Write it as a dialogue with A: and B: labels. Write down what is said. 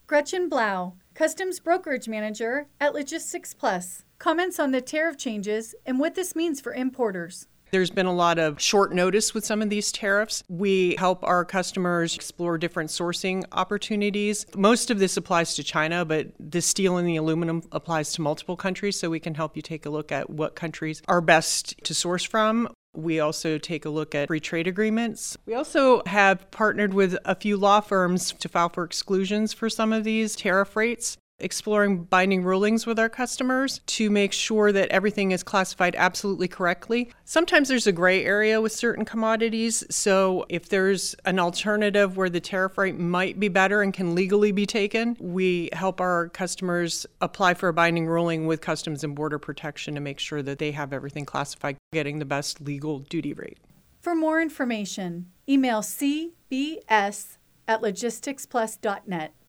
A: Gretchen Blau, Customs Brokerage Manager at Logistics Plus, comments on the tariff changes and what this means for importers.
B: There's been a lot of short notice with some of these tariffs. We help our customers explore different sourcing opportunities. Most of this applies to China, but the steel and the aluminum applies to multiple countries, so we can help you take a look at what countries are best to source from. We also take a look at free trade agreements. We also have partnered with a few law firms to file for exclusions for some of these tariff rates, exploring binding rulings with our customers to make sure that everything is classified absolutely correctly. Sometimes there's a gray area with certain commodities, so if there's an alternative where the tariff rate might be better and can legally be taken, we help our customers apply for a binding ruling with Customs and Border Protection to make sure that they have everything classified, getting the best legal duty rate.
A: For more information, email cbs@logisticsplus.net.